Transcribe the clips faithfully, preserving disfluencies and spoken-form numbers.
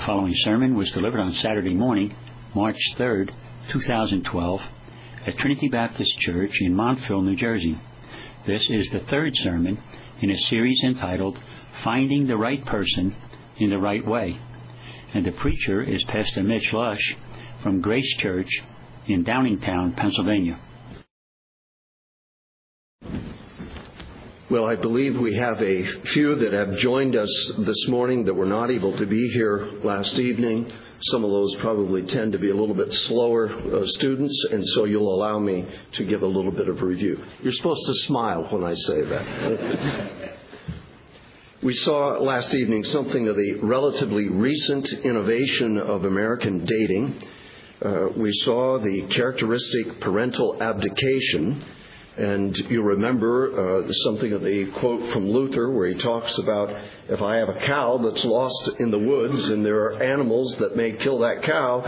The following sermon was delivered on Saturday morning, March third, two thousand twelve, at Trinity Baptist Church in Montville, New Jersey. This is the third sermon in a series entitled Finding the Right Person in the Right Way. And the preacher is Pastor Mitch Lush from Grace Church in Downingtown, Pennsylvania. Well, I believe we have a few that have joined us this morning that were not able to be here last evening. Some of those probably tend to be a little bit slower uh, students, and so you'll allow me to give a little bit of review. You're supposed to smile when I say that. We saw last evening something of the relatively recent innovation of American dating. Uh, we saw the characteristic parental abdication. And you remember uh, something of the quote from Luther where he talks about, if I have a cow that's lost in the woods and there are animals that may kill that cow,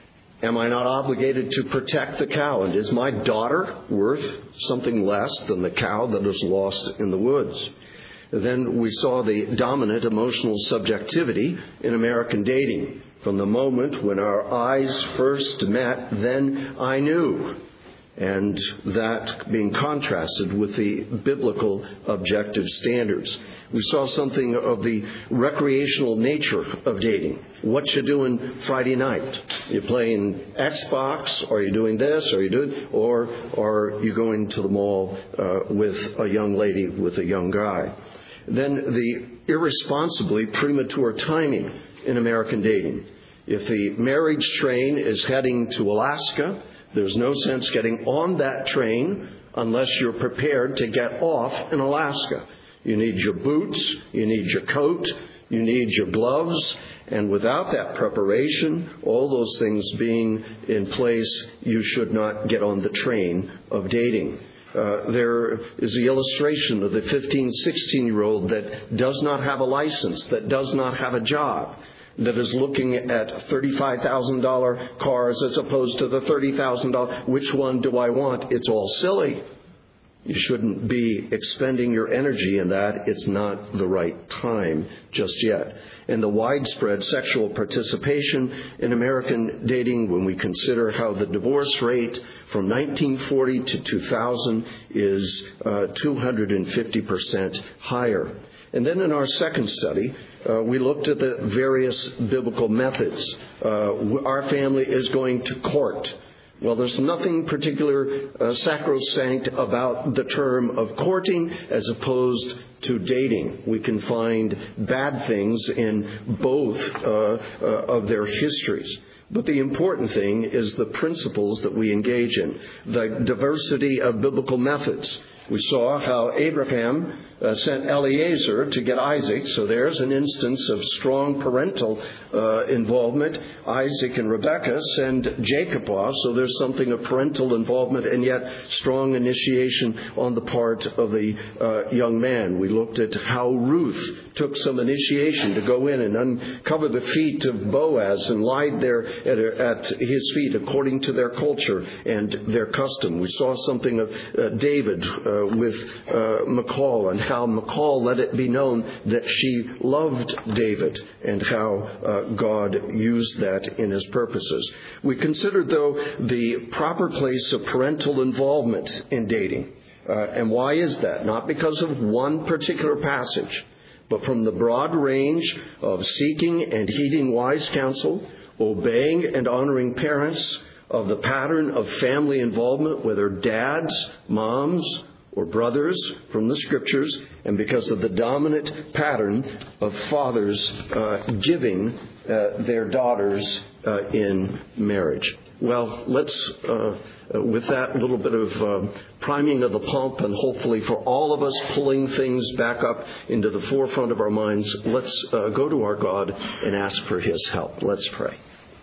am I not obligated to protect the cow? And is my daughter worth something less than the cow that is lost in the woods? Then we saw the dominant emotional subjectivity in American dating. From the moment when our eyes first met, then I knew. And that being contrasted with the biblical objective standards. We saw something of the recreational nature of dating. What you doing Friday night? You playing Xbox? Or are you doing this? Or are you doing, or, or are you going to the mall uh, with a young lady, with a young guy? Then the irresponsibly premature timing in American dating. If the marriage train is heading to Alaska, there's no sense getting on that train unless you're prepared to get off in Alaska. You need your boots, you need your coat, you need your gloves, and without that preparation, all those things being in place, you should not get on the train of dating. Uh, there is the illustration of the fifteen, sixteen-year-old that does not have a license, that does not have a job, that is looking at thirty-five thousand dollars cars as opposed to the thirty thousand dollars. Which one do I want? It's all silly. You shouldn't be expending your energy in that. It's not the right time just yet. And the widespread sexual participation in American dating, when we consider how the divorce rate from nineteen forty to two thousand is uh, two hundred fifty percent higher. And then in our second study, uh, we looked at the various biblical methods. Uh, our family is going to court. Well, there's nothing particular uh, sacrosanct about the term of courting as opposed to dating. We can find bad things in both uh, uh, of their histories. But the important thing is the principles that we engage in, the diversity of biblical methods. We saw how Abraham uh, sent Eliezer to get Isaac. So there's an instance of strong parental uh, involvement. Isaac and Rebekah send Jacob off. So there's something of parental involvement and yet strong initiation on the part of the uh, young man. We looked at how Ruth took some initiation to go in and uncover the feet of Boaz and lied there at, at his feet according to their culture and their custom. We saw something of uh, David uh, with uh, Michal, and how Michal let it be known that she loved David, and how uh, God used that in his purposes. We considered, though, the proper place of parental involvement in dating. Uh, and why is that? Not because of one particular passage, but from the broad range of seeking and heeding wise counsel, obeying and honoring parents, of the pattern of family involvement, whether dads, moms, or brothers from the Scriptures, and because of the dominant pattern of fathers uh, giving uh, their daughters uh, in marriage. Well, let's, uh, uh, with that little bit of uh, priming of the pump, and hopefully for all of us pulling things back up into the forefront of our minds, let's uh, go to our God and ask for His help. Let's pray.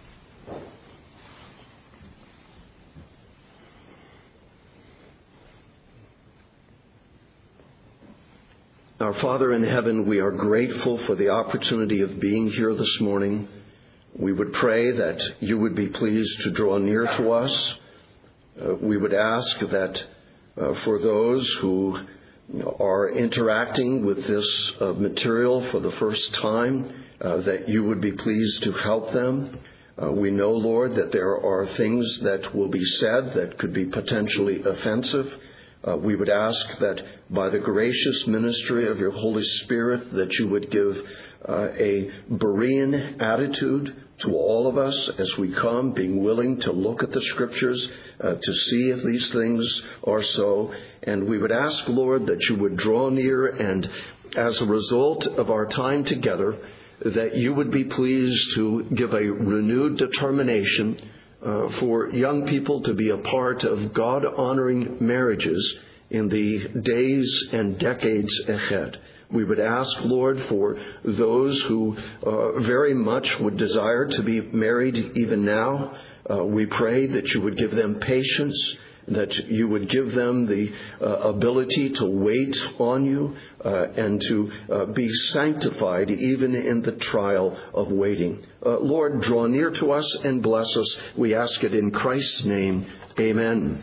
Our Father in heaven, we are grateful for the opportunity of being here this morning. We would pray that you would be pleased to draw near to us. Uh, we would ask that uh, for those who you know, are interacting with this uh, material for the first time, uh, that you would be pleased to help them. Uh, we know, Lord, that there are things that will be said that could be potentially offensive. Uh, we would ask that by the gracious ministry of your Holy Spirit that you would give uh, a Berean attitude to all of us as we come, being willing to look at the Scriptures uh, to see if these things are so. And we would ask, Lord, that you would draw near, and as a result of our time together, that you would be pleased to give a renewed determination uh, for young people to be a part of God-honoring marriages in the days and decades ahead. We would ask, Lord, for those who uh, very much would desire to be married even now. Uh, we pray that you would give them patience, that you would give them the uh, ability to wait on you uh, and to uh, be sanctified even in the trial of waiting. Uh, Lord, draw near to us and bless us. We ask it in Christ's name. Amen.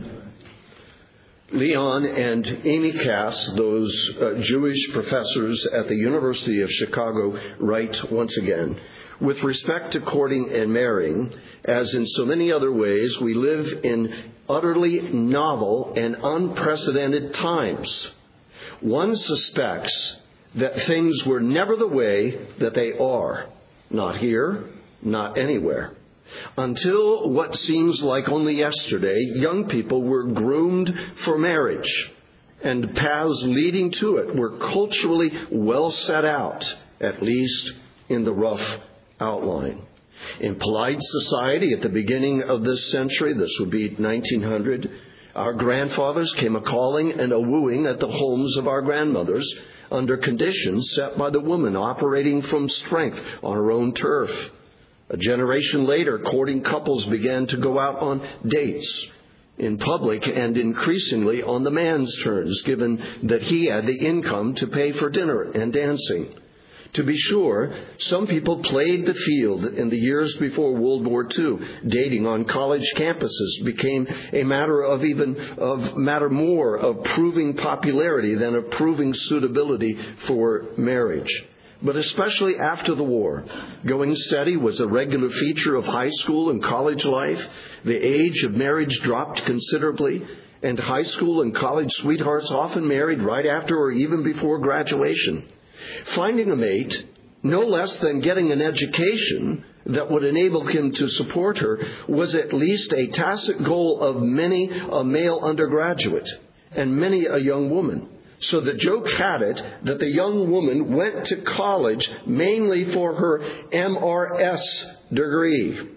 Leon and Amy Cass, those uh, Jewish professors at the University of Chicago, write once again, with respect to courting and marrying, as in so many other ways, we live in utterly novel and unprecedented times. One suspects that things were never the way that they are, not here, not anywhere. Until what seems like only yesterday, young people were groomed for marriage, and paths leading to it were culturally well set out, at least in the rough outline. In polite society at the beginning of this century, this would be nineteen hundred, our grandfathers came a-calling and a-wooing at the homes of our grandmothers under conditions set by the woman operating from strength on her own turf. A generation later, courting couples began to go out on dates in public and increasingly on the man's terms, given that he had the income to pay for dinner and dancing. To be sure, some people played the field in the years before World War Two. Dating on college campuses became a matter of even of matter more of proving popularity than of proving suitability for marriage. But especially after the war, going steady was a regular feature of high school and college life. The age of marriage dropped considerably, and high school and college sweethearts often married right after or even before graduation. Finding a mate, no less than getting an education that would enable him to support her, was at least a tacit goal of many a male undergraduate and many a young woman. So the joke had it that the young woman went to college mainly for her M R S degree.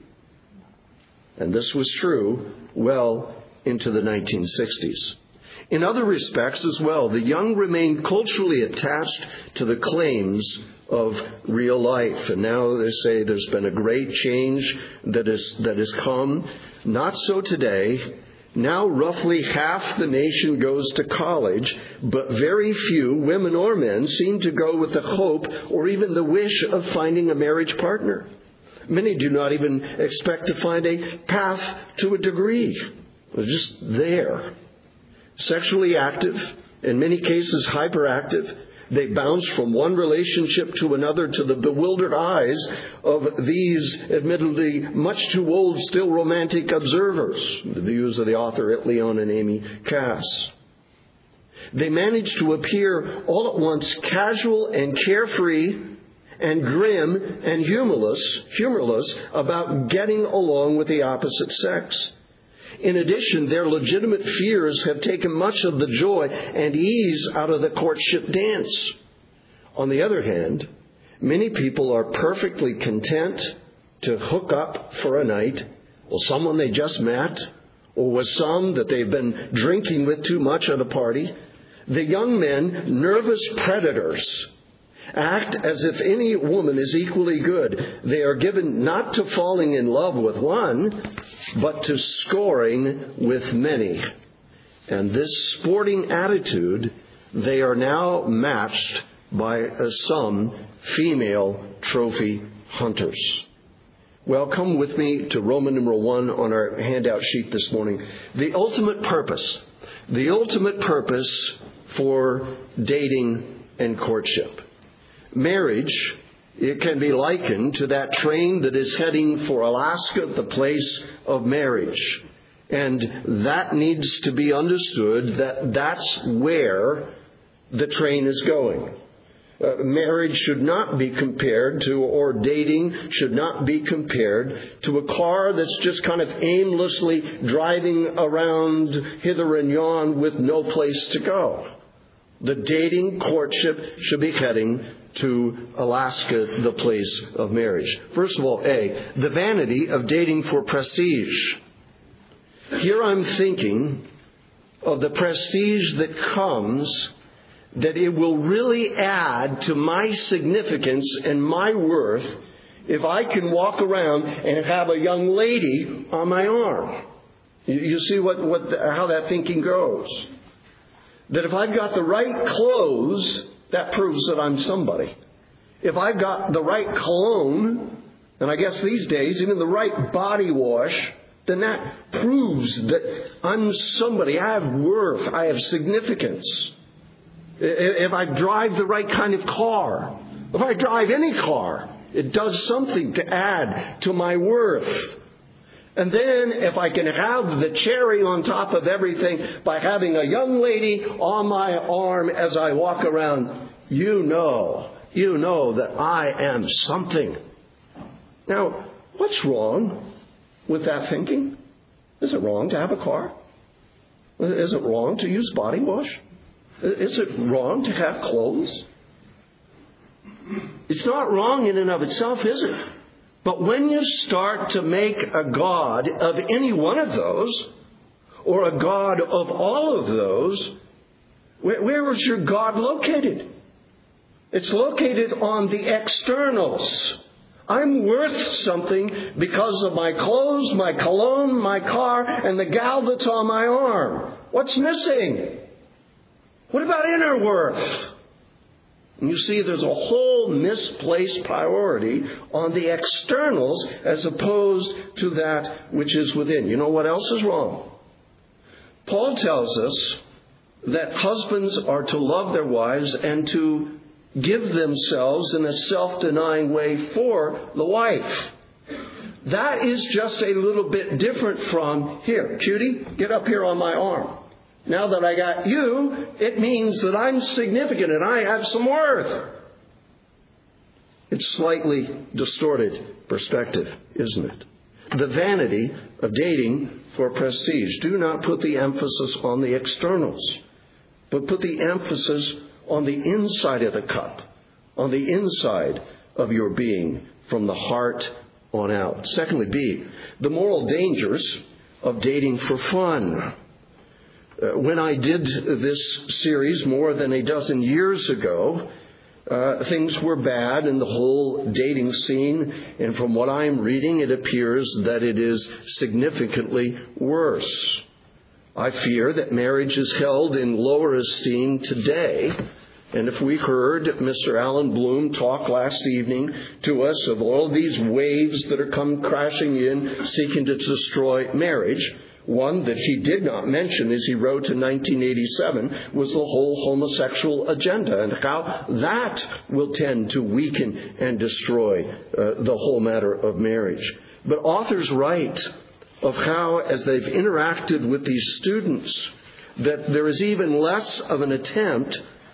And this was true well into the nineteen sixties. In other respects as well, the young remained culturally attached to the claims of real life. And now they say there's been a great change that is that has come. Not so today. Now roughly half the nation goes to college, but very few, women or men, seem to go with the hope or even the wish of finding a marriage partner. Many do not even expect to find a path to a degree. They're just there. Sexually active, in many cases hyperactive, they bounce from one relationship to another to the bewildered eyes of these admittedly much too old, still romantic observers, the views of the author Leon and Amy Cass. They manage to appear all at once casual and carefree and grim and humorless, humorless about getting along with the opposite sex. In addition, their legitimate fears have taken much of the joy and ease out of the courtship dance. On the other hand, many people are perfectly content to hook up for a night with someone they just met or with some that they've been drinking with too much at a party. The young men, nervous predators, act as if any woman is equally good. They are given not to falling in love with one, but to scoring with many. And this sporting attitude, they are now matched by uh, some female trophy hunters. Well, come with me to Roman numeral one on our handout sheet this morning. The ultimate purpose, the ultimate purpose for dating and courtship. Marriage It can be likened to that train that is heading for Alaska, the place of marriage. And that needs to be understood, that that's where the train is going. Uh, marriage should not be compared to, or dating should not be compared to a car that's just kind of aimlessly driving around hither and yon with no place to go. The dating courtship should be heading to Alaska, the place of marriage. First of all, A, the vanity of dating for prestige. Here I'm thinking of the prestige that comes, that it will really add to my significance and my worth if I can walk around and have a young lady on my arm. You see what, what how that thinking goes. That if I've got the right clothes, that proves that I'm somebody. If I've got the right cologne, and I guess these days even the right body wash, then that proves that I'm somebody. I have worth. I have significance. If I drive the right kind of car, if I drive any car, it does something to add to my worth. And then if I can have the cherry on top of everything by having a young lady on my arm as I walk around, you know, you know that I am something. Now, what's wrong with that thinking? Is it wrong to have a car? Is it wrong to use body wash? Is it wrong to have clothes? It's not wrong in and of itself, is it? But when you start to make a god of any one of those, or a god of all of those, where, where is your God located? It's located on the externals. I'm worth something because of my clothes, my cologne, my car, and the gal that's on my arm. What's missing? What about inner worth? And you see, there's a whole misplaced priority on the externals as opposed to that which is within. You know what else is wrong? Paul tells us that husbands are to love their wives and to give themselves in a self-denying way for the wife. That is just a little bit different from, here, cutie, get up here on my arm. Now that I got you, it means that I'm significant and I have some worth. It's slightly distorted perspective, isn't it? The vanity of dating for prestige. Do not put the emphasis on the externals, but put the emphasis on the inside of the cup, on the inside of your being, from the heart on out. Secondly, B, the moral dangers of dating for fun. Uh, when I did this series more than a dozen years ago, uh, things were bad in the whole dating scene. And from what I'm reading, it appears that it is significantly worse. I fear that marriage is held in lower esteem today. And if we heard Mister Alan Bloom talk last evening to us of all these waves that are come crashing in, seeking to destroy marriage, one that he did not mention as he wrote in nineteen eighty-seven was the whole homosexual agenda and how that will tend to weaken and destroy uh, the whole matter of marriage. But authors write of how, as they've interacted with these students, that there is even less of an attempt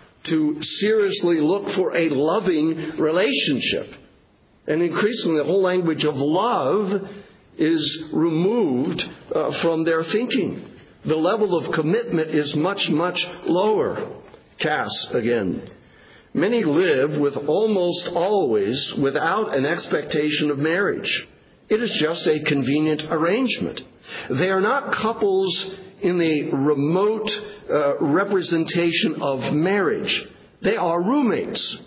to seriously look for a loving relationship. And increasingly, the whole language of love is removed uh, from their thinking. The level of commitment is much, much lower. Cass, again. Many live with almost always without an expectation of marriage. It is just a convenient arrangement. They are not couples in the remote uh, representation of marriage. They are roommates,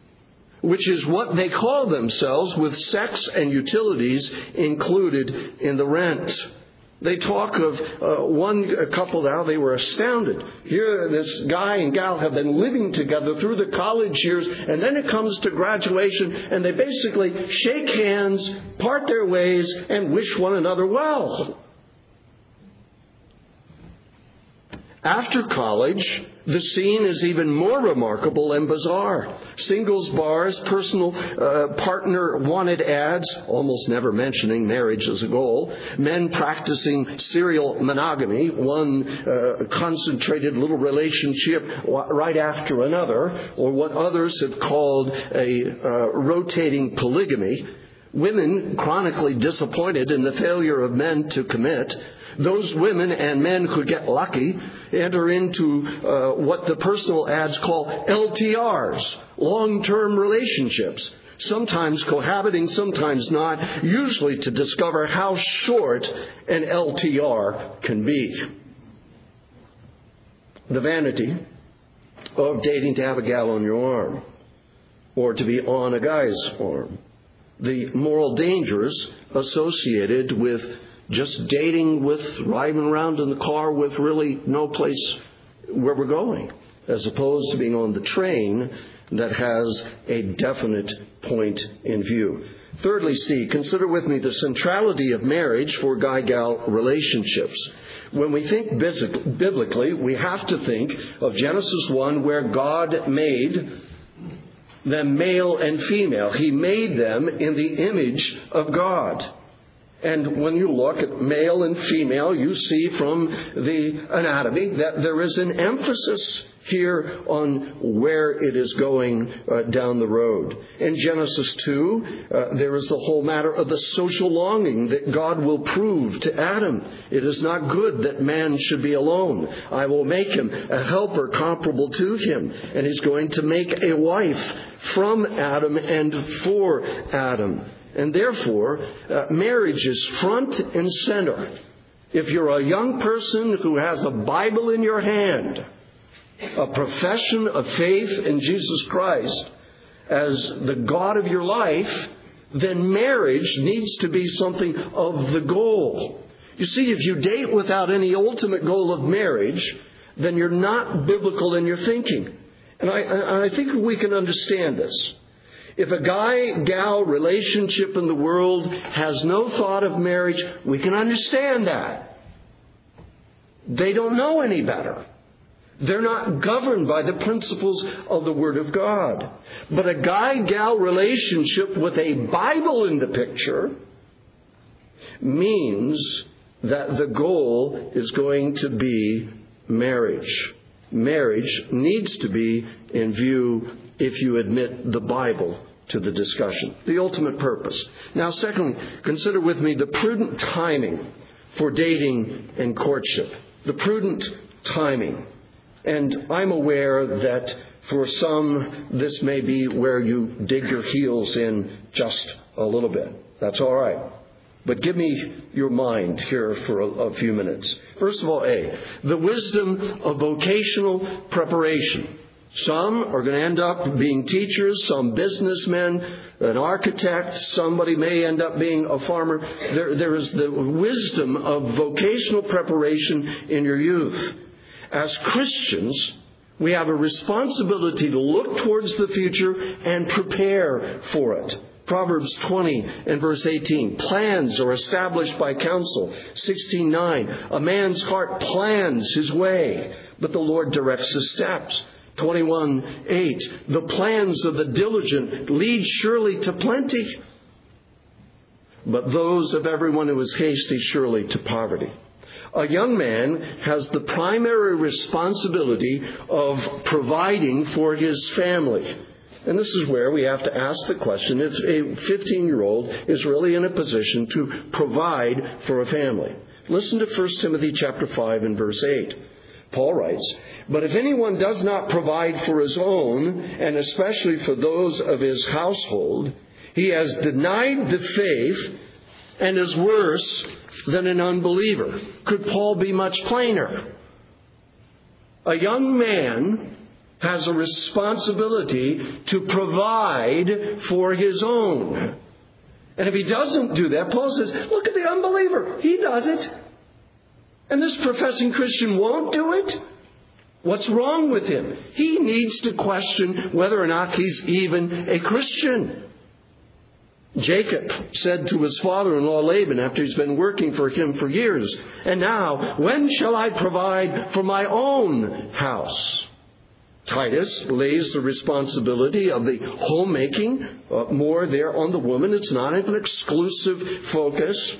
which is what they call themselves, with sex and utilities included in the rent. They talk of uh, one couple now, they were astounded. Here, this guy and gal have been living together through the college years, and then it comes to graduation, and they basically shake hands, part their ways, and wish one another well. After college, the scene is even more remarkable and bizarre. Singles bars, personal uh, partner wanted ads, almost never mentioning marriage as a goal, men practicing serial monogamy, one uh, concentrated little relationship right after another, or what others have called a uh, rotating polygamy, women chronically disappointed in the failure of men to commit. Those women and men who get lucky enter into uh, what the personal ads call L T Rs, long-term relationships, sometimes cohabiting, sometimes not, usually to discover how short an L T R can be. The vanity of dating to have a gal on your arm, or to be on a guy's arm. The moral dangers associated with just dating with, riding around in the car with really no place where we're going, as opposed to being on the train that has a definite point in view. Thirdly, C, consider with me the centrality of marriage for guy-gal relationships. When we think biblically, we have to think of Genesis one, where God made them male and female. He made them in the image of God. And when you look at male and female, you see from the anatomy that there is an emphasis here on where it is going uh, down the road. In Genesis two, uh, there is the whole matter of the social longing that God will prove to Adam. It is not good that man should be alone. I will make him a helper comparable to him. And he's going to make a wife from Adam and for Adam. And therefore, uh, marriage is front and center. If you're a young person who has a Bible in your hand, a profession of faith in Jesus Christ as the God of your life, then marriage needs to be something of the goal. You see, if you date without any ultimate goal of marriage, then you're not biblical in your thinking. And I, I think we can understand this. If a guy-gal relationship in the world has no thought of marriage, we can understand that. They don't know any better. They're not governed by the principles of the Word of God. But a guy-gal relationship with a Bible in the picture means that the goal is going to be marriage. Marriage needs to be in view if you admit the Bible to the discussion. The ultimate purpose. Now, secondly, consider with me the prudent timing for dating and courtship. The prudent timing. And I'm aware that for some, this may be where you dig your heels in just a little bit. That's all right. But give me your mind here for a, a few minutes. First of all, A, the wisdom of vocational preparation. Some are going to end up being teachers, some businessmen, an architect, somebody may end up being a farmer. There, there is the wisdom of vocational preparation in your youth. As Christians, we have a responsibility to look towards the future and prepare for it. Proverbs twenty and verse eighteen. Plans are established by counsel. sixteen nine. A man's heart plans his way, but the Lord directs his steps. twenty-one eight. The plans of the diligent lead surely to plenty, but those of everyone who is hasty surely to poverty. A young man has the primary responsibility of providing for his family. And this is where we have to ask the question if a fifteen-year-old is really in a position to provide for a family. Listen to First Timothy chapter five and verse eight. Paul writes, "But if anyone does not provide for his own, and especially for those of his household, he has denied the faith and is worse than an unbeliever." Could Paul be much plainer? A young man has a responsibility to provide for his own. And if he doesn't do that, Paul says, look at the unbeliever. He does it. And this professing Christian won't do it. What's wrong with him? He needs to question whether or not he's even a Christian. Jacob said to his father-in-law Laban after he's been working for him for years, "And now, when shall I provide for my own house?" Titus lays the responsibility of the homemaking uh, more there on the woman. It's not an exclusive focus.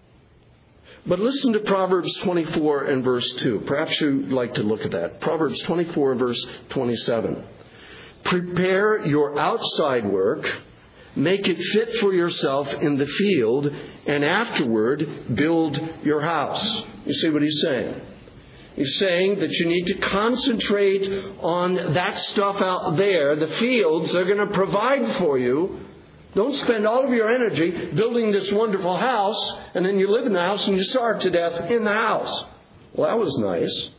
But listen to Proverbs twenty-four and verse two. Perhaps you'd like to look at that. Proverbs twenty-four and verse twenty-seven. "Prepare your outside work, make it fit for yourself in the field, and afterward build your house." You see what he's saying? He's saying that you need to concentrate on that stuff out there, the fields they're going to provide for you. Don't spend all of your energy building this wonderful house, and then you live in the house and you starve to death in the house. Well, that was nice.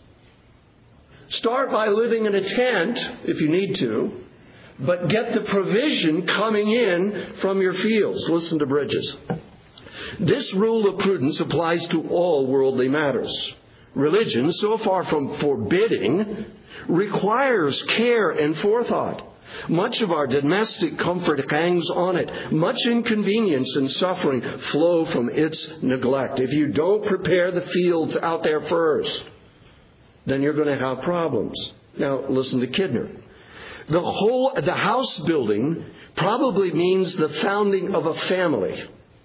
Start by living in a tent if you need to, but get the provision coming in from your fields. Listen to Bridges. "This rule of prudence applies to all worldly matters. Religion, so far from forbidding, requires care and forethought. Much of our domestic comfort hangs on it. Much inconvenience and suffering flow from its neglect. If you don't prepare the fields out there first, then you're going to have problems." Now, listen to Kidner. The whole, the house building probably means the founding of a family,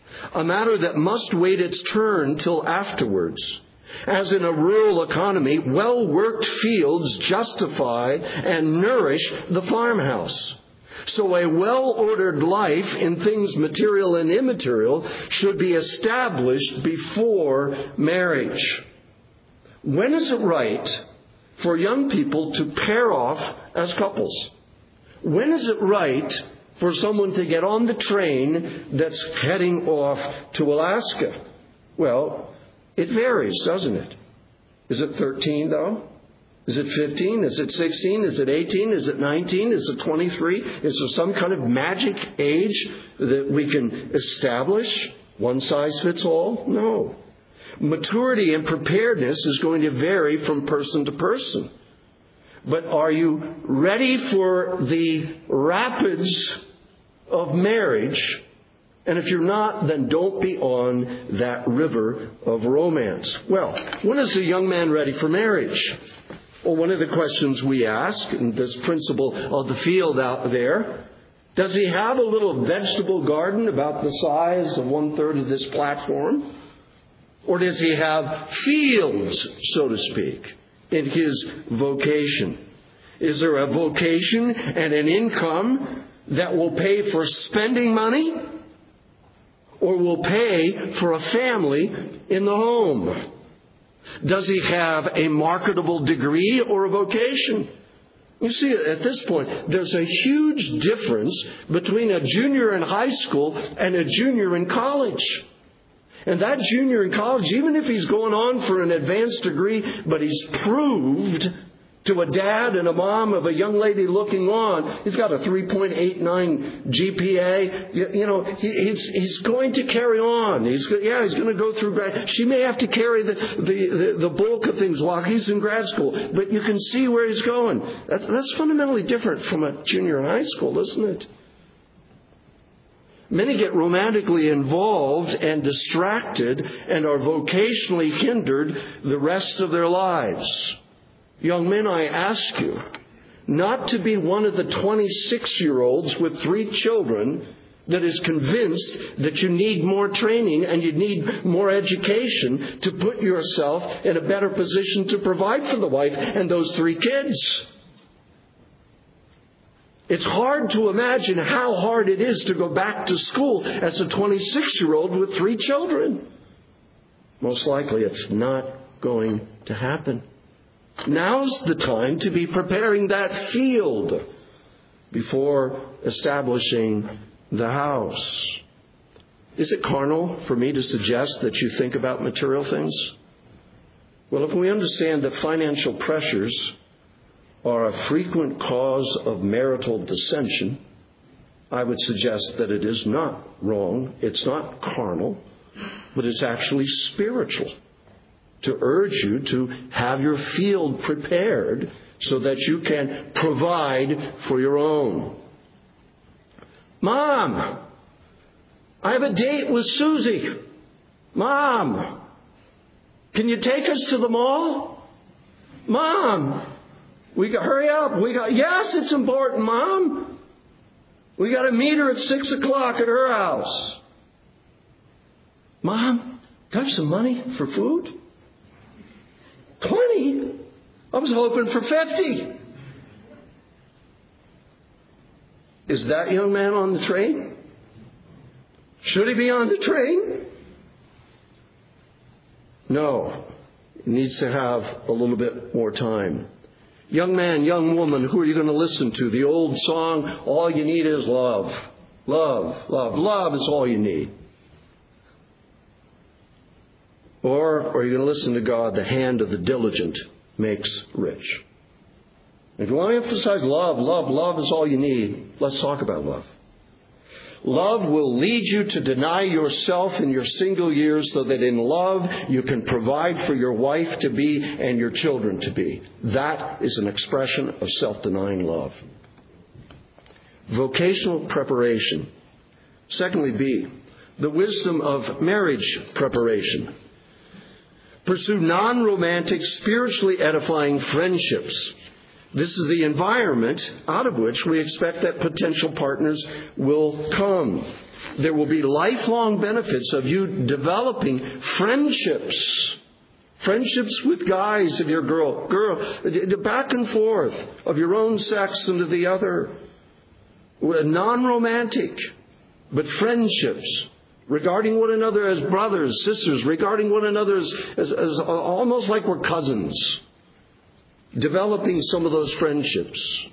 a matter that must wait its turn till afterwards. As in a rural economy, well-worked fields justify and nourish the farmhouse. So a well-ordered life in things material and immaterial should be established before marriage. When is it right for young people to pair off as couples? When is it right for someone to get on the train that's heading off to Alaska? Well, it varies, doesn't it? Is it thirteen, though? Is it fifteen? Is it sixteen? Is it eighteen? Is it nineteen? Is it twenty-three? Is there some kind of magic age that we can establish? One size fits all? No. Maturity and preparedness is going to vary from person to person. But are you ready for the rapids of marriage? And if you're not, then don't be on that river of romance. Well, when is a young man ready for marriage? Well, one of the questions we ask, and this principle of the field out there, does he have a little vegetable garden about the size of one-third of this platform? Or does he have fields, so to speak, in his vocation? Is there a vocation and an income that will pay for spending money? Or will pay for a family in the home? Does he have a marketable degree or a vocation? You see, at this point, there's a huge difference between a junior in high school and a junior in college. And that junior in college, even if he's going on for an advanced degree, but he's proved to a dad and a mom of a young lady looking on, he's got a three point eight nine G P A. You, you know, he, he's he's going to carry on. He's yeah, he's going to go through grad. She may have to carry the, the, the, the bulk of things while he's in grad school, but you can see where he's going. That's, that's fundamentally different from a junior in high school, isn't it? Many get romantically involved and distracted and are vocationally hindered the rest of their lives. Young men, I ask you not to be one of the twenty-six-year-olds with three children that is convinced that you need more training and you need more education to put yourself in a better position to provide for the wife and those three kids. It's hard to imagine how hard it is to go back to school as a twenty-six-year-old with three children. Most likely it's not going to happen. Now's the time to be preparing that field before establishing the house. Is it carnal for me to suggest that you think about material things? Well, if we understand that financial pressures are a frequent cause of marital dissension, I would suggest that it is not wrong, it's not carnal, but it's actually spiritual, to urge you to have your field prepared so that you can provide for your own. Mom, I have a date with Susie. Mom, can you take us to the mall? Mom, we got, hurry up. We got, yes, it's important, Mom. We got to meet her at six o'clock at her house. Mom, got some money for food? twenty? I was hoping for fifty. Is that young man on the train? Should he be on the train? No. He needs to have a little bit more time. Young man, young woman, who are you going to listen to? The old song, all you need is love. Love, love, love is all you need. Or, or are you going to listen to God? The hand of the diligent makes rich. If you want to emphasize love, love, love is all you need, let's talk about love. Love will lead you to deny yourself in your single years so that in love you can provide for your wife to be and your children to be. That is an expression of self-denying love. Vocational preparation. Secondly, B, the wisdom of marriage preparation. Pursue non-romantic, spiritually edifying friendships. This is the environment out of which we expect that potential partners will come. There will be lifelong benefits of you developing friendships. Friendships with guys of your girl, girl, back and forth, of your own sex and of the other. Non-romantic, but friendships. Regarding one another as brothers, sisters, regarding one another as, as, as almost like we're cousins. Developing some of those friendships.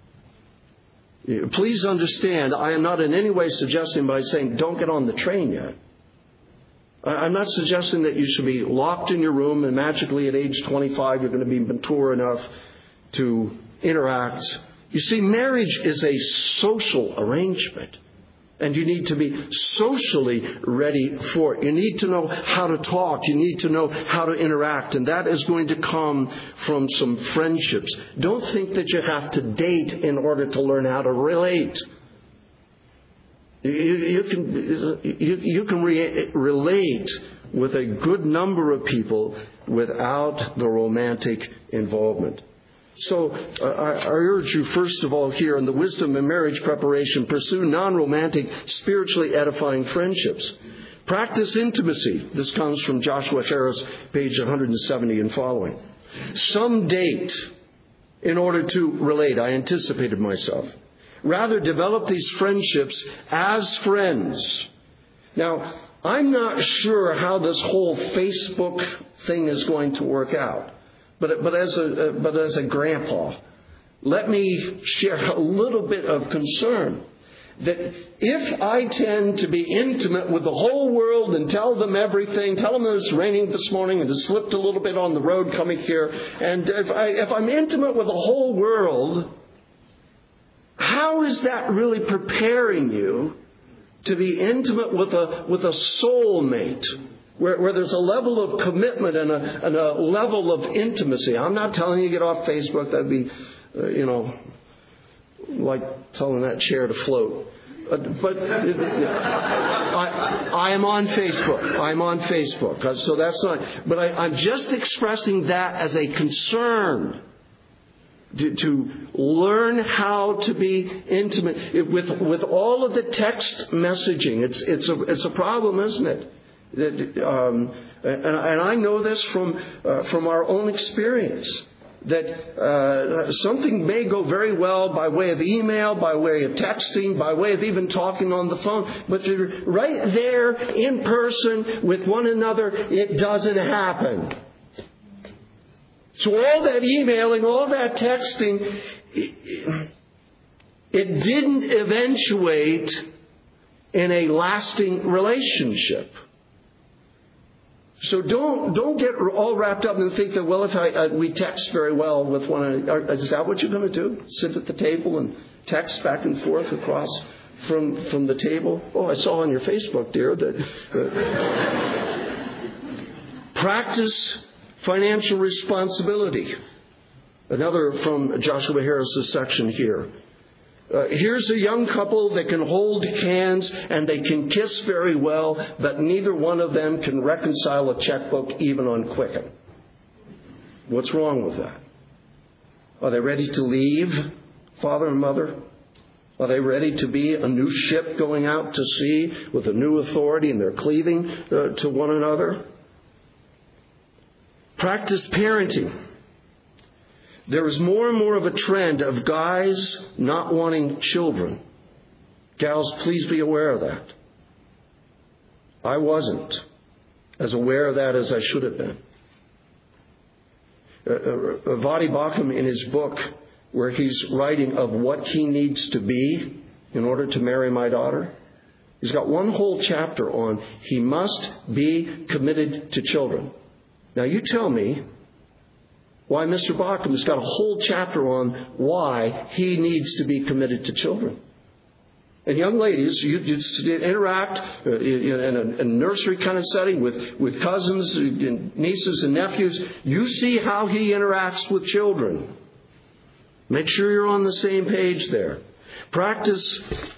Please understand, I am not in any way suggesting by saying don't get on the train yet. I'm not suggesting that you should be locked in your room and magically at age twenty-five you're going to be mature enough to interact. You see, marriage is a social arrangement. And you need to be socially ready for it. You need to know how to talk. You need to know how to interact. And that is going to come from some friendships. Don't think that you have to date in order to learn how to relate. You, you can, you, you can re- relate with a good number of people without the romantic involvement. So uh, I, I urge you, first of all, here in the wisdom of marriage preparation, pursue non-romantic, spiritually edifying friendships. Practice intimacy. This comes from Joshua Harris, page one seventy and following. Some date in order to relate. I anticipated myself. Rather, develop these friendships as friends. Now, I'm not sure how this whole Facebook thing is going to work out. But, but, as a, uh, but as a grandpa, let me share a little bit of concern that if I tend to be intimate with the whole world and tell them everything, tell them it was raining this morning and it slipped a little bit on the road coming here, and if, I, if I'm intimate with the whole world, how is that really preparing you to be intimate with a with a soulmate? Where, where there's a level of commitment and a, and a level of intimacy. I'm not telling you to get off Facebook. That'd be, uh, you know, like telling that chair to float. Uh, but I, I am on Facebook. I'm on Facebook. So that's not. But I, I'm just expressing that as a concern. To, to learn how to be intimate with with all of the text messaging. It's it's a it's a problem, isn't it? That, um, and, and I know this from uh, from our own experience, that uh, something may go very well by way of email, by way of texting, by way of even talking on the phone, but you're right there in person with one another, it doesn't happen. So all that emailing, all that texting, it, it didn't eventuate in a lasting relationship. So don't don't get all wrapped up and think that, well, if I, uh, we text very well with one another, is that what you're going to do? Sit at the table and text back and forth across from from the table? Oh, I saw on your Facebook, dear, that uh, practice financial responsibility. Another from Joshua Harris's section here. Uh, here's a young couple that can hold hands and they can kiss very well, but neither one of them can reconcile a checkbook even on Quicken. What's wrong with that? Are they ready to leave father and mother? Are they ready to be a new ship going out to sea with a new authority and they're cleaving uh, to one another? Practice parenting. There is more and more of a trend of guys not wanting children. Gals, please be aware of that. I wasn't as aware of that as I should have been. Uh, uh, Voddie Baucham, in his book, where he's writing of what he needs to be in order to marry my daughter, he's got one whole chapter on he must be committed to children. Now you tell me why Mister Baucham has got a whole chapter on why he needs to be committed to children. And young ladies, you, you interact in a, a nursery kind of setting with, with cousins, and nieces and nephews. You see how he interacts with children. Make sure you're on the same page there. Practice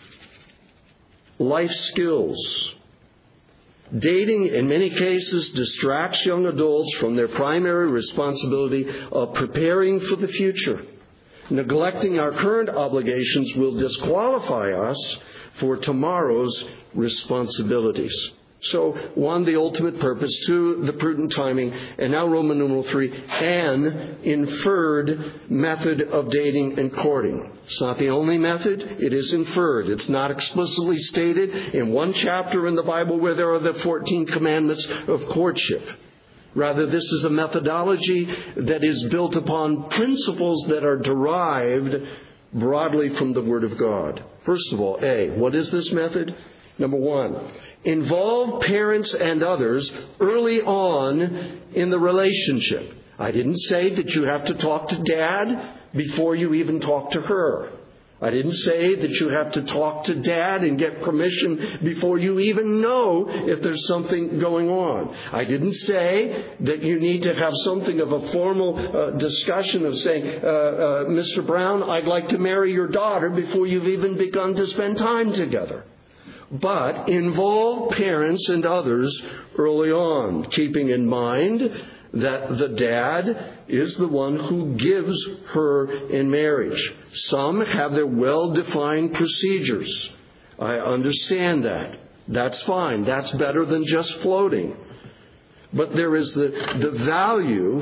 life skills. Dating, in many cases, distracts young adults from their primary responsibility of preparing for the future. Neglecting our current obligations will disqualify us for tomorrow's responsibilities. So, one, the ultimate purpose. Two, the prudent timing. And now Roman numeral three, an inferred method of dating and courting. It's not the only method. It is inferred. It's not explicitly stated in one chapter in the Bible where there are the fourteen commandments of courtship. Rather, this is a methodology that is built upon principles that are derived broadly from the Word of God. First of all, A, what is this method? Number one, involve parents and others early on in the relationship. I didn't say that you have to talk to Dad before you even talk to her. I didn't say that you have to talk to Dad and get permission before you even know if there's something going on. I didn't say that you need to have something of a formal uh, discussion of saying, uh, uh, Mister Brown, I'd like to marry your daughter before you've even begun to spend time together. But involve parents and others early on, keeping in mind that the dad is the one who gives her in marriage. Some have their well-defined procedures. I understand that. That's fine. That's better than just floating. But there is the, the value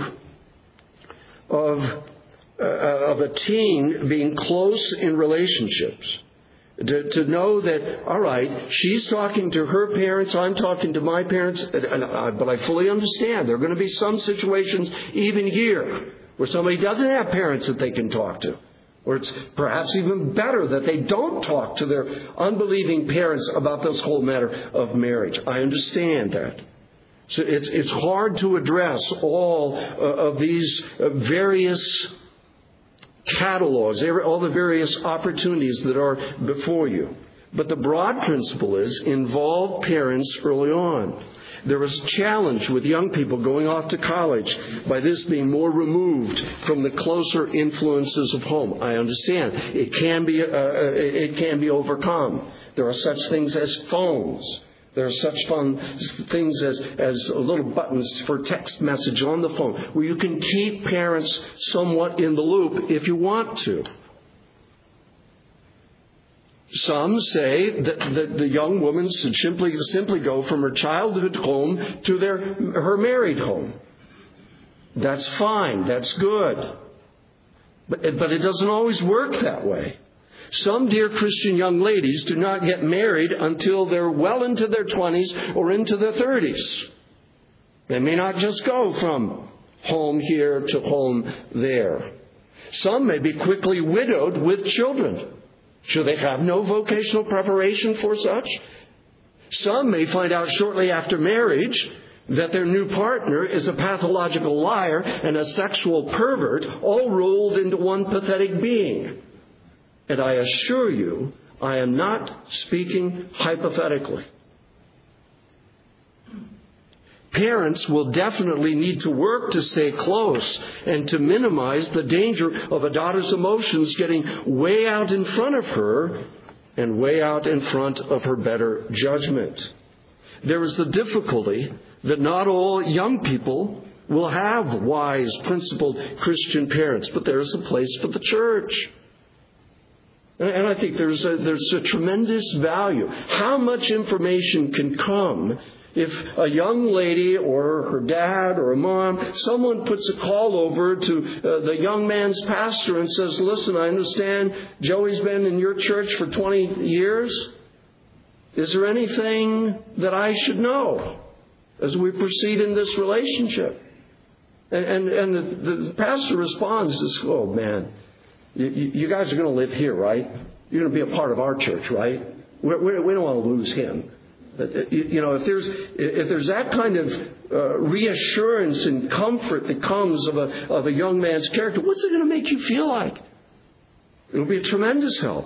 of, uh, of a teen being close in relationships. To, to know that, all right, she's talking to her parents, I'm talking to my parents, and, and I, but I fully understand there are going to be some situations, even here, where somebody doesn't have parents that they can talk to. Or it's perhaps even better that they don't talk to their unbelieving parents about this whole matter of marriage. I understand that. So it's, it's hard to address all uh, of these uh, various catalogs, all the various opportunities that are before you. But the broad principle is involve parents early on. There is a challenge with young people going off to college by this being more removed from the closer influences of home. I understand. It can be, uh, it can be overcome. There are such things as phones. There are such fun things as, as little buttons for text message on the phone where you can keep parents somewhat in the loop if you want to. Some say that, that the young woman should simply, simply go from her childhood home to their, her married home. That's fine. That's good. But, but it doesn't always work that way. Some dear Christian young ladies do not get married until they're well into their twenties or into their thirties. They may not just go from home here to home there. Some may be quickly widowed with children. Should they have no vocational preparation for such? Some may find out shortly after marriage that their new partner is a pathological liar and a sexual pervert, all rolled into one pathetic being. And I assure you, I am not speaking hypothetically. Parents will definitely need to work to stay close and to minimize the danger of a daughter's emotions getting way out in front of her and way out in front of her better judgment. There is the difficulty that not all young people will have wise, principled Christian parents, but there is a place for the church. And I think there's a, there's a tremendous value. How much information can come if a young lady or her dad or a mom, someone puts a call over to uh, the young man's pastor and says, listen, I understand Joey's been in your church for twenty years. Is there anything that I should know as we proceed in this relationship? And, and, and the, the pastor responds, says, oh man, you, you guys are going to live here, right? You're going to be a part of our church, right? We, we, we don't want to lose him. You know, if there's if there's that kind of uh, reassurance and comfort that comes of a of a young man's character, what's it going to make you feel like? It'll be a tremendous help.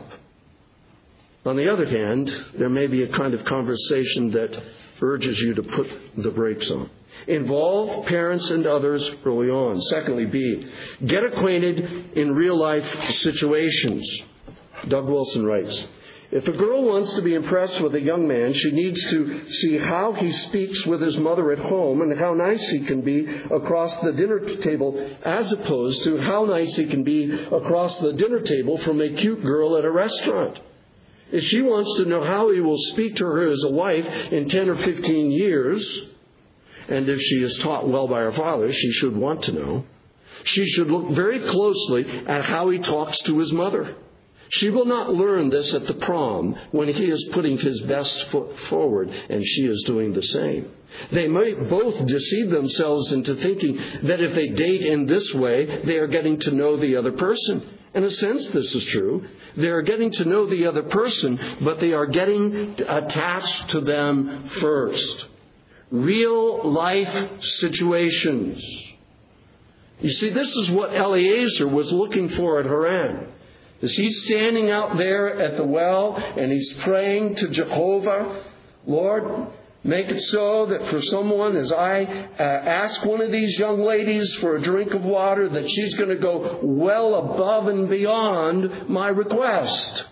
On the other hand, there may be a kind of conversation that urges you to put the brakes on. Involve parents and others early on. Secondly, B, get acquainted in real life situations. Doug Wilson writes, if a girl wants to be impressed with a young man, she needs to see how he speaks with his mother at home and how nice he can be across the dinner table, as opposed to how nice he can be across the dinner table from a cute girl at a restaurant. If she wants to know how he will speak to her as a wife in ten or fifteen years, and if she is taught well by her father, she should want to know, she should look very closely at how he talks to his mother. She will not learn this at the prom when he is putting his best foot forward and she is doing the same. They might both deceive themselves into thinking that if they date in this way, they are getting to know the other person. In a sense, this is true. They are getting to know the other person, but they are getting attached to them first. Real life situations. You see, this is what Eliezer was looking for at Haran. As he's standing out there at the well and he's praying to Jehovah, Lord, make it so that for someone, as I uh, ask one of these young ladies for a drink of water, that she's going to go well above and beyond my request.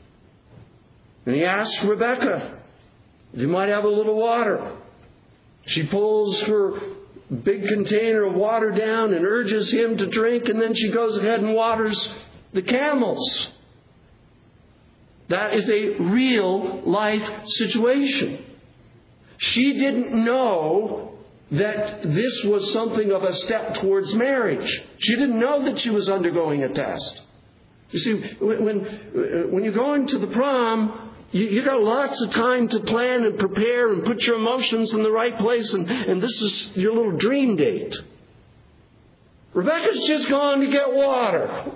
And he asks Rebecca if he might have a little water. She pulls her big container of water down and urges him to drink, and then she goes ahead and waters the camels. That is a real life situation. She didn't know that this was something of a step towards marriage. She didn't know that she was undergoing a test. You see, when when you're going to the prom, you, you got lots of time to plan and prepare and put your emotions in the right place, and, and this is your little dream date. Rebecca's just gone to get water.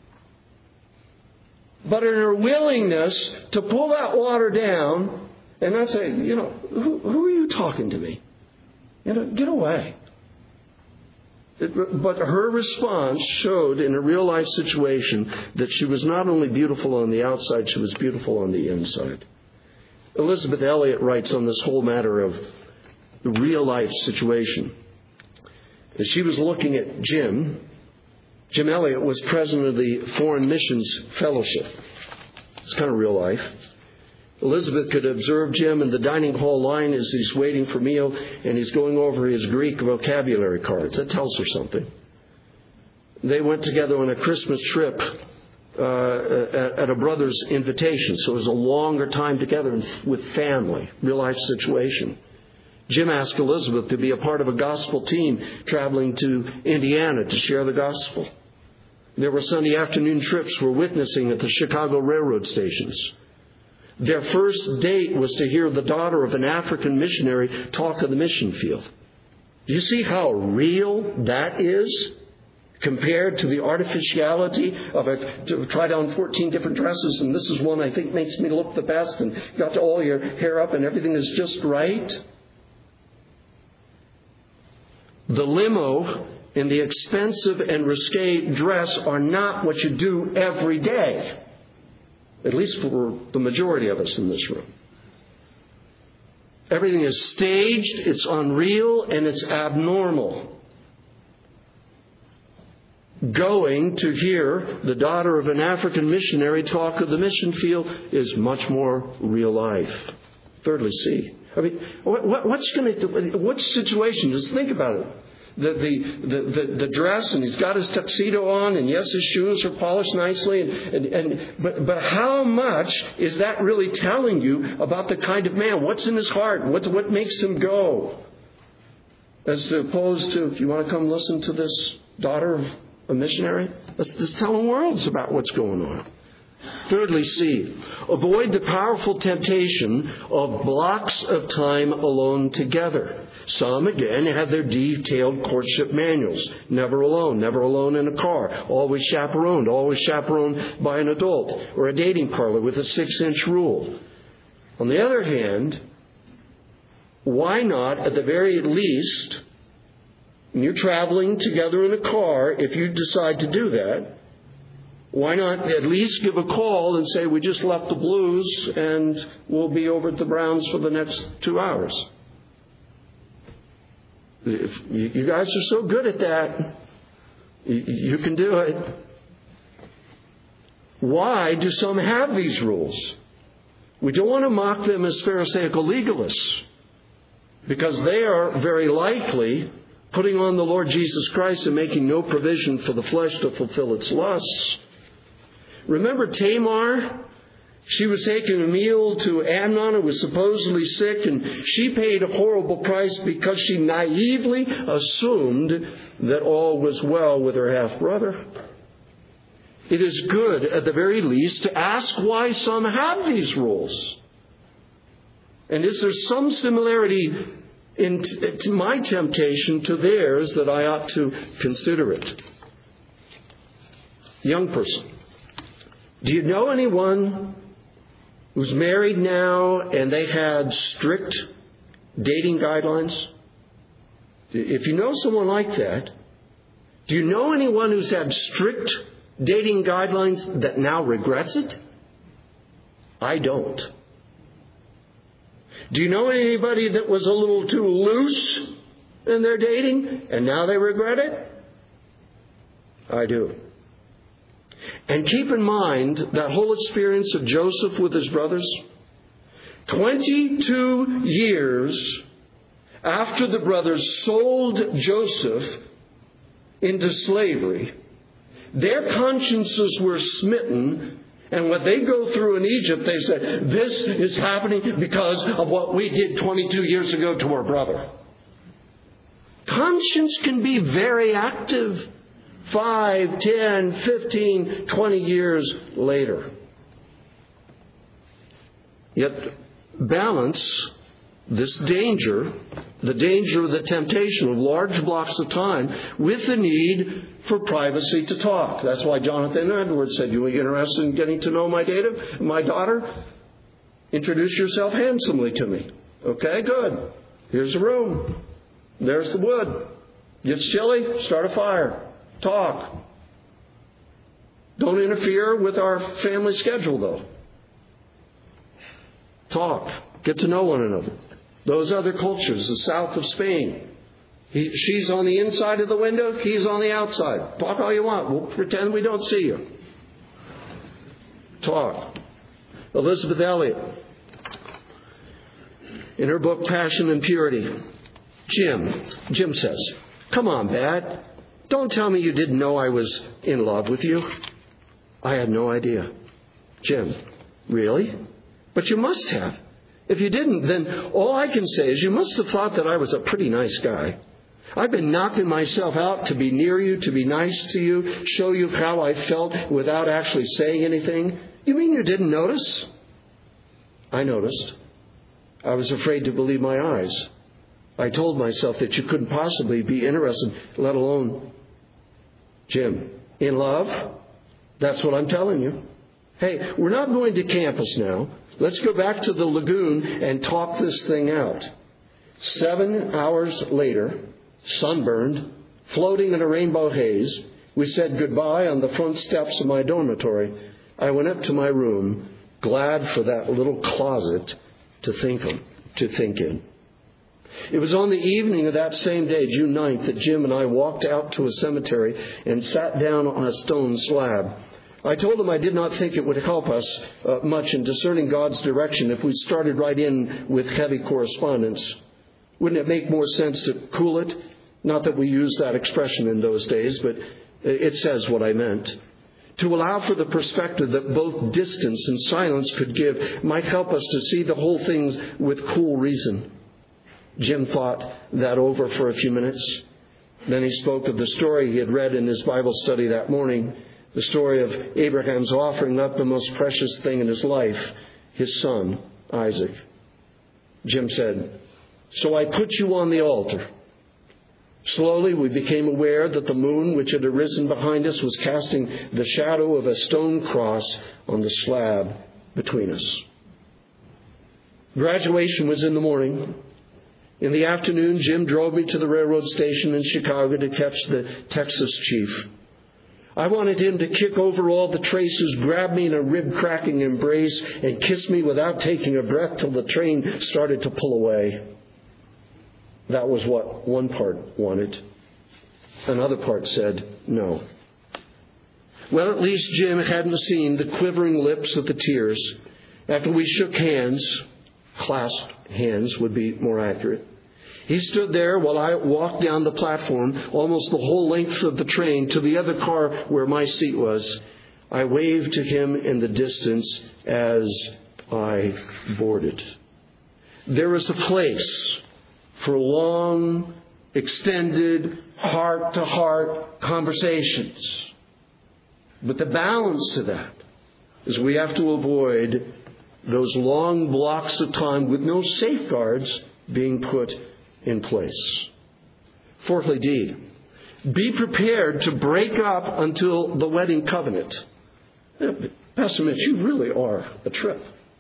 But in her willingness to pull that water down and not say, you know, who, who are you talking to me? You know, get away. It, but her response showed in a real life situation that she was not only beautiful on the outside, she was beautiful on the inside. Elizabeth Elliot writes on this whole matter of the real life situation. As she was looking at Jim, Jim Elliot was president of the Foreign Missions Fellowship. It's kind of real life. Elizabeth could observe Jim in the dining hall line as he's waiting for meal and he's going over his Greek vocabulary cards. That tells her something. They went together on a Christmas trip uh, at, at a brother's invitation. So it was a longer time together with family. Real life situation. Jim asked Elizabeth to be a part of a gospel team traveling to Indiana to share the gospel. There were Sunday afternoon trips for witnessing at the Chicago railroad stations. Their first date was to hear the daughter of an African missionary talk of the mission field. Do you see how real that is compared to the artificiality of a to try on fourteen different dresses, and this is one I think makes me look the best, and got all your hair up and everything is just right? The limo and the expensive and risque dress are not what you do every day. At least for the majority of us in this room. Everything is staged, it's unreal, and it's abnormal. Going to hear the daughter of an African missionary talk of the mission field is much more real life. Thirdly, C. I mean, what, what's going to, what situation? Just think about it. The, the, the, the, the dress, and he's got his tuxedo on, and yes, his shoes are polished nicely, and, and, and but, but how much is that really telling you about the kind of man? What's in his heart? What, what makes him go? As opposed to, if you want to come listen to this daughter of a missionary, let's just tell them worlds about what's going on. Thirdly, C. Avoid the powerful temptation of blocks of time alone together. Some, again, have their detailed courtship manuals. Never alone, never alone in a car. Always chaperoned, always chaperoned by an adult. Or a dating parlor with a six-inch rule. On the other hand, why not, at the very least, when you're traveling together in a car, if you decide to do that, why not at least give a call and say, we just left the Blues and we'll be over at the Browns for the next two hours. If you guys are so good at that, you can do it. Why do some have these rules? We don't want to mock them as Pharisaical legalists, because they are very likely putting on the Lord Jesus Christ and making no provision for the flesh to fulfill its lusts. Remember Tamar? She was taking a meal to Amnon, who was supposedly sick, and she paid a horrible price because she naively assumed that all was well with her half-brother. It is good, at the very least, to ask why some have these rules. And is there some similarity in t- my temptation to theirs that I ought to consider it? Young person. Do you know anyone who's married now and they had strict dating guidelines? If you know someone like that, do you know anyone who's had strict dating guidelines that now regrets it? I don't. Do you know anybody that was a little too loose in their dating and now they regret it? I do. And keep in mind that whole experience of Joseph with his brothers. twenty-two years after the brothers sold Joseph into slavery, their consciences were smitten. And what they go through in Egypt, they say, this is happening because of what we did twenty-two years ago to our brother. Conscience can be very active. Five, ten, fifteen, twenty years later. Yet balance this danger, the danger of the temptation of large blocks of time, with the need for privacy to talk. That's why Jonathan Edwards said, you interested in getting to know my data, my daughter? Introduce yourself handsomely to me. Okay, good. Here's the room. There's the wood. Gets chilly, start a fire. Talk. Don't interfere with our family schedule, though. Talk. Get to know one another. Those other cultures, the south of Spain. He, she's on the inside of the window. He's on the outside. Talk all you want. We'll pretend we don't see you. Talk. Elizabeth Elliot, in her book Passion and Purity, Jim, Jim says, come on, Dad. Don't tell me you didn't know I was in love with you. I had no idea. Jim, really? But you must have. If you didn't, then all I can say is you must have thought that I was a pretty nice guy. I've been knocking myself out to be near you, to be nice to you, show you how I felt without actually saying anything. You mean you didn't notice? I noticed. I was afraid to believe my eyes. I told myself that you couldn't possibly be interested, let alone Jim. In love? That's what I'm telling you. Hey, we're not going to campus now. Let's go back to the lagoon and talk this thing out. Seven hours later, sunburned, floating in a rainbow haze, we said goodbye on the front steps of my dormitory. I went up to my room, glad for that little closet to think of. to think in. It was on the evening of that same day, June ninth, that Jim and I walked out to a cemetery and sat down on a stone slab. I told him I did not think it would help us uh, much in discerning God's direction if we started right in with heavy correspondence. Wouldn't it make more sense to cool it? Not that we used that expression in those days, but it says what I meant. To allow for the perspective that both distance and silence could give might help us to see the whole thing with cool reason. Jim thought that over for a few minutes. Then he spoke of the story he had read in his Bible study that morning, the story of Abraham's offering up the most precious thing in his life, his son, Isaac. Jim said, "So I put you on the altar." Slowly we became aware that the moon, which had arisen behind us, was casting the shadow of a stone cross on the slab between us. Graduation was in the morning. In the afternoon, Jim drove me to the railroad station in Chicago to catch the Texas chief. I wanted him to kick over all the traces, grab me in a rib-cracking embrace, and kiss me without taking a breath till the train started to pull away. That was what one part wanted. Another part said no. Well, at least Jim hadn't seen the quivering lips of the tears. After we shook hands, clasped hands would be more accurate, he stood there while I walked down the platform almost the whole length of the train to the other car where my seat was. I waved to him in the distance as I boarded. There was a place for long, extended, heart-to-heart conversations. But the balance to that is we have to avoid those long blocks of time with no safeguards being put in place. Fourthly, D, be prepared to break up until the wedding covenant. Pastor Mitch, you really are a trip.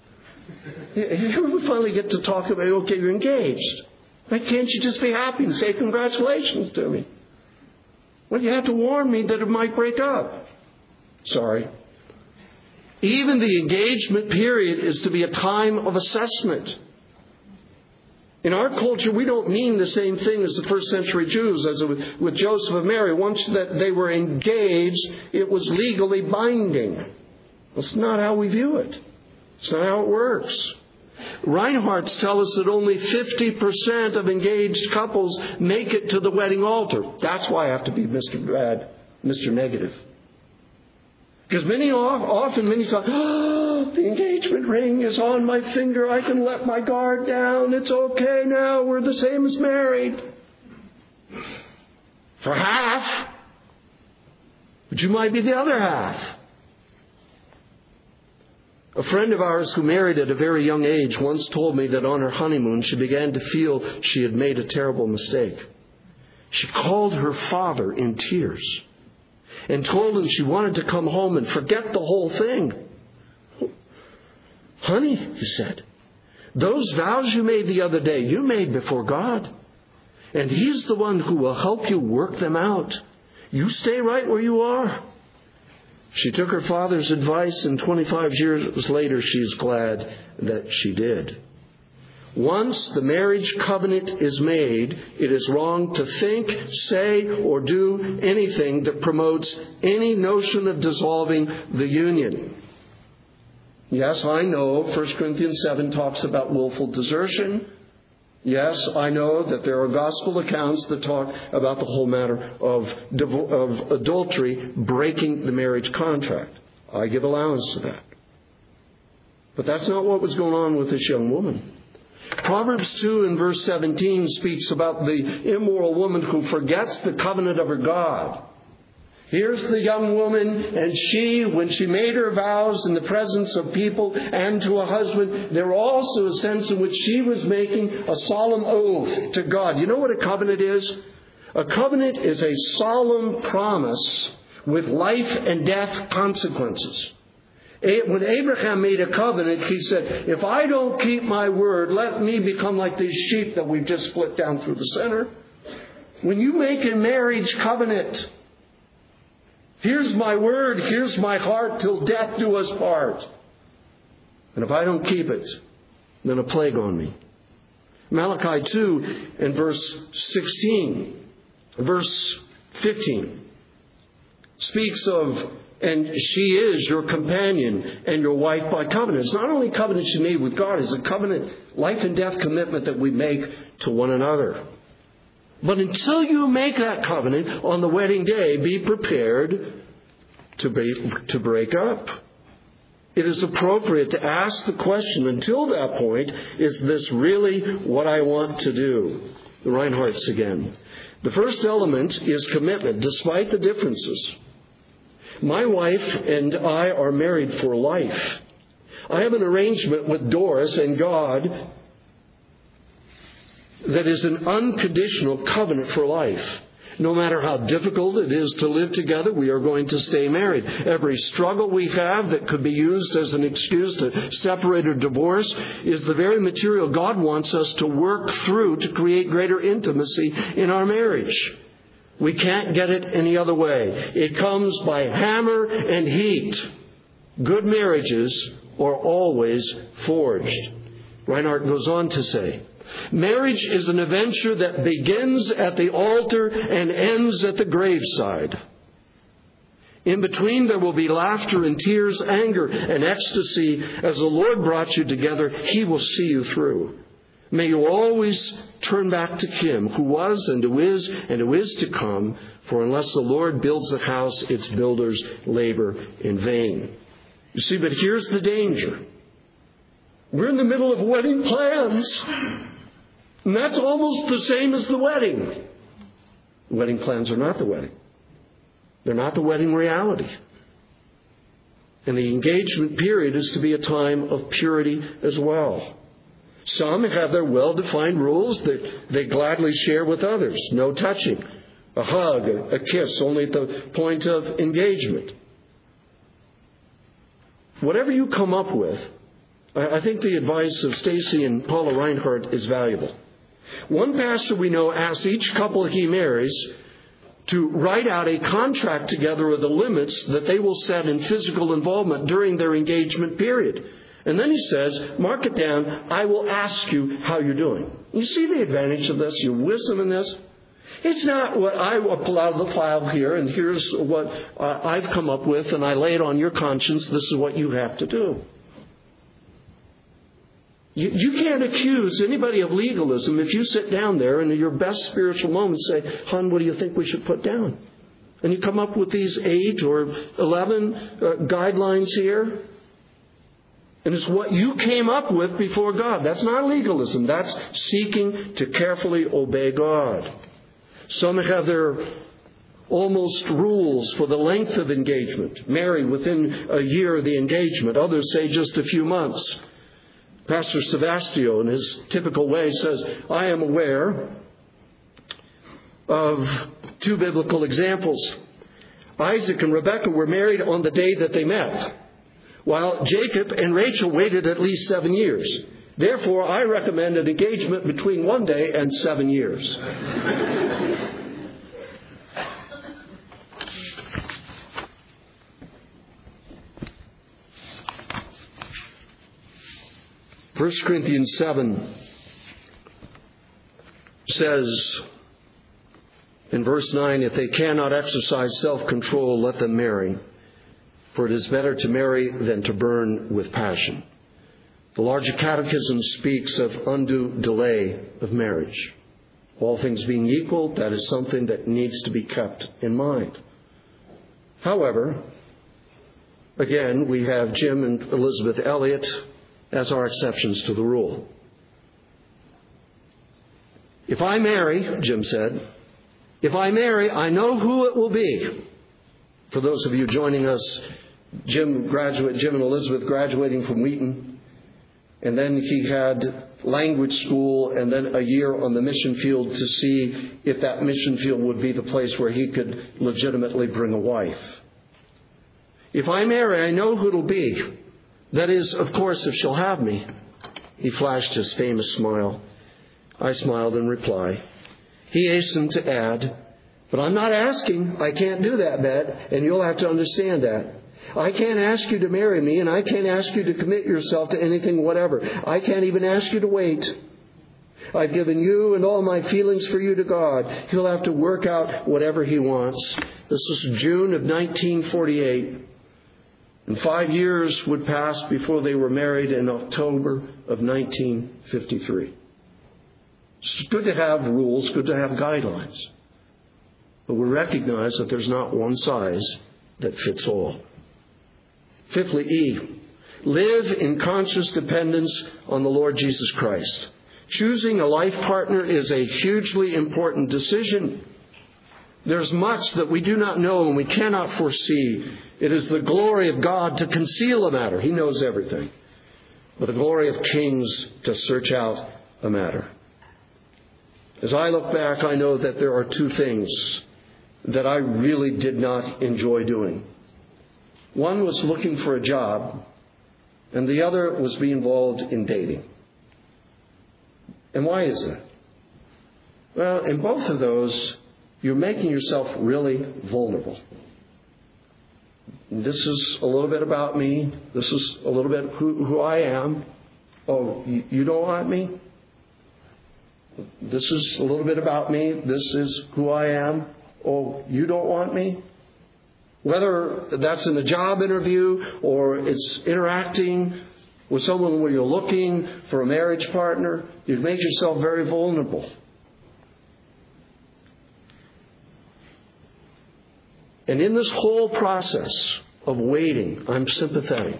Here we finally get to talk about, okay, you're engaged. Why can't you just be happy and say congratulations to me? Well, you have to warn me that it might break up. Sorry. Even the engagement period is to be a time of assessment. In our culture, we don't mean the same thing as the first century Jews, as with Joseph and Mary. Once that they were engaged, it was legally binding. That's not how we view it. It's not how it works. Reinhardt's tell us that only fifty percent of engaged couples make it to the wedding altar. That's why I have to be Mister Bad, Mister Negative. Because many often, many times, oh, the engagement ring is on my finger. I can let my guard down. It's okay now. We're the same as married. For half. But you might be the other half. A friend of ours who married at a very young age once told me that on her honeymoon she began to feel she had made a terrible mistake. She called her father in tears and told him she wanted to come home and forget the whole thing. Honey, he said, those vows you made the other day, you made before God. And He's the one who will help you work them out. You stay right where you are. She took her father's advice, and twenty-five years later, she's glad that she did. Once the marriage covenant is made, it is wrong to think, say, or do anything that promotes any notion of dissolving the union. Yes, I know First Corinthians seven talks about willful desertion. Yes, I know that there are gospel accounts that talk about the whole matter of, of adultery breaking the marriage contract. I give allowance to that. But that's not what was going on with this young woman. Proverbs two and verse seventeen speaks about the immoral woman who forgets the covenant of her God. Here's the young woman, and she, when she made her vows in the presence of people and to a husband, there were also a sense in which she was making a solemn oath to God. You know what a covenant is? A covenant is a solemn promise with life and death consequences. When Abraham made a covenant, he said, if I don't keep my word, let me become like these sheep that we've just split down through the center. When you make a marriage covenant, here's my word, here's my heart, till death do us part. And if I don't keep it, then a plague on me. Malachi two and verse sixteen, verse fifteen speaks of, and she is your companion and your wife by covenant. It's not only covenant she made with God, it's a covenant, life and death commitment that we make to one another. But until you make that covenant on the wedding day, be prepared to break, to break up. It is appropriate to ask the question until that point, is this really what I want to do? The Reinhardts again. The first element is commitment, despite the differences. My wife and I are married for life. I have an arrangement with Doris and God that is an unconditional covenant for life. No matter how difficult it is to live together, we are going to stay married. Every struggle we have that could be used as an excuse to separate or divorce is the very material God wants us to work through to create greater intimacy in our marriage. We can't get it any other way. It comes by hammer and heat. Good marriages are always forged. Reinhardt goes on to say, marriage is an adventure that begins at the altar and ends at the graveside. In between there will be laughter and tears, anger and ecstasy. As the Lord brought you together, He will see you through. May you always turn back to Him who was and who is and who is to come. For unless the Lord builds a house, its builders labor in vain. You see, but here's the danger. We're in the middle of wedding plans. And that's almost the same as the wedding. The wedding plans are not the wedding. They're not the wedding reality. And the engagement period is to be a time of purity as well. Some have their well-defined rules that they gladly share with others. No touching, a hug, a kiss, only at the point of engagement. Whatever you come up with, I think the advice of Stacy and Paula Reinhardt is valuable. One pastor we know asks each couple he marries to write out a contract together of the limits that they will set in physical involvement during their engagement period. And then he says, mark it down, I will ask you how you're doing. You see the advantage of this, your wisdom in this? It's not what I pull out of the file here, and here's what uh, I've come up with, and I lay it on your conscience, this is what you have to do. You, you can't accuse anybody of legalism if you sit down there and in your best spiritual moments say, hon, what do you think we should put down? And you come up with these eight or eleven uh, guidelines here. And it's what you came up with before God. That's not legalism. That's seeking to carefully obey God. Some have their almost rules for the length of engagement. Marry within a year of the engagement. Others say just a few months. Pastor Savastio, in his typical way, says, I am aware of two biblical examples. Isaac and Rebekah were married on the day that they met, while Jacob and Rachel waited at least seven years. Therefore, I recommend an engagement between one day and seven years. First Corinthians seven says in verse nine, if they cannot exercise self-control, let them marry. For it is better to marry than to burn with passion. The larger catechism speaks of undue delay of marriage. All things being equal, that is something that needs to be kept in mind. However, again, we have Jim and Elizabeth Elliott as our exceptions to the rule. If I marry, Jim said, if I marry, I know who it will be. For those of you joining us, Jim graduate, Jim and Elizabeth graduating from Wheaton, and then he had language school and then a year on the mission field to see if that mission field would be the place where he could legitimately bring a wife. If I marry, I know who it'll be. That is, of course, if she'll have me. He flashed his famous smile. I smiled in reply. He hastened to add, but I'm not asking. I can't do that, Bet, and you'll have to understand that. I can't ask you to marry me, and I can't ask you to commit yourself to anything whatever. I can't even ask you to wait. I've given you and all my feelings for you to God. He'll have to work out whatever He wants. This was June of nineteen forty-eight. And five years would pass before they were married in October of nineteen fifty-three. It's good to have rules, good to have guidelines. But we recognize that there's not one size that fits all. Fifthly, E. Live in conscious dependence on the Lord Jesus Christ. Choosing a life partner is a hugely important decision. There's much that we do not know and we cannot foresee. It is the glory of God to conceal a matter. He knows everything. But the glory of kings to search out a matter. As I look back, I know that there are two things that I really did not enjoy doing. One was looking for a job, and the other was being involved in dating. And why is that? Well, in both of those, you're making yourself really vulnerable. This is a little bit about me. This is a little bit who, who I am. Oh, you, you don't want me? This is a little bit about me. This is who I am. Oh, you don't want me? Whether that's in a job interview or it's interacting with someone where you're looking for a marriage partner, you make yourself very vulnerable. And in this whole process of waiting, I'm sympathetic.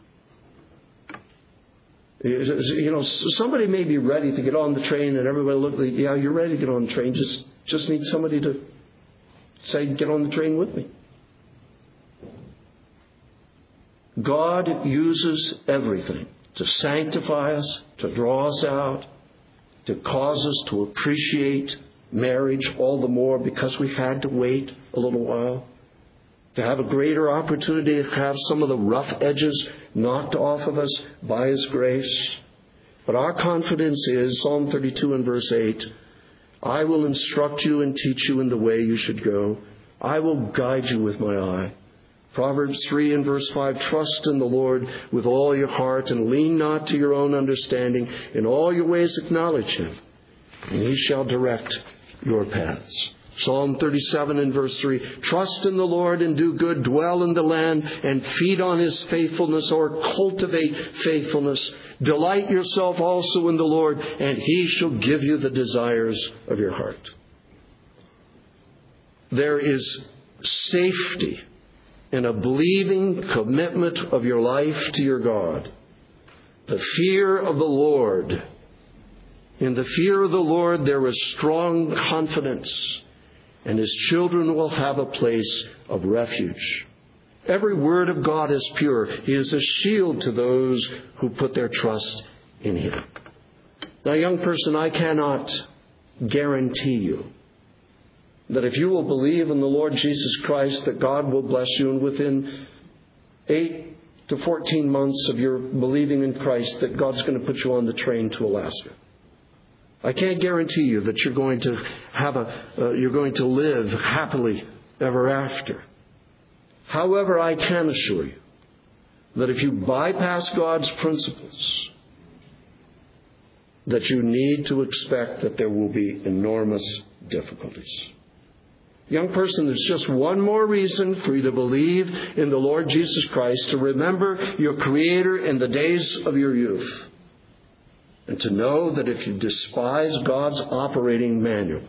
You know, somebody may be ready to get on the train and everybody look like, yeah, you're ready to get on the train. Just, just need somebody to say, get on the train with me. God uses everything to sanctify us, to draw us out, to cause us to appreciate marriage all the more because we've had to wait a little while, to have a greater opportunity to have some of the rough edges knocked off of us by His grace. But our confidence is, Psalm thirty-two and verse eight, I will instruct you and teach you in the way you should go. I will guide you with my eye. Proverbs three and verse five, trust in the Lord with all your heart and lean not to your own understanding. In all your ways acknowledge Him, and He shall direct your paths. Psalm thirty-seven and verse three, trust in the Lord and do good, dwell in the land and feed on His faithfulness, or cultivate faithfulness. Delight yourself also in the Lord, and He shall give you the desires of your heart. There is safety in a believing commitment of your life to your God. The fear of the Lord. In the fear of the Lord there is strong confidence, and His children will have a place of refuge. Every word of God is pure. He is a shield to those who put their trust in Him. Now, young person, I cannot guarantee you that if you will believe in the Lord Jesus Christ, that God will bless you, and within eight to fourteen months of your believing in Christ, that God's going to put you on the train to Alaska. I can't guarantee you that you're going to have a, uh, you're going to live happily ever after. However, I can assure you that if you bypass God's principles, that you need to expect that there will be enormous difficulties. Young person, there's just one more reason for you to believe in the Lord Jesus Christ, to remember your Creator in the days of your youth, and to know that if you despise God's operating manual,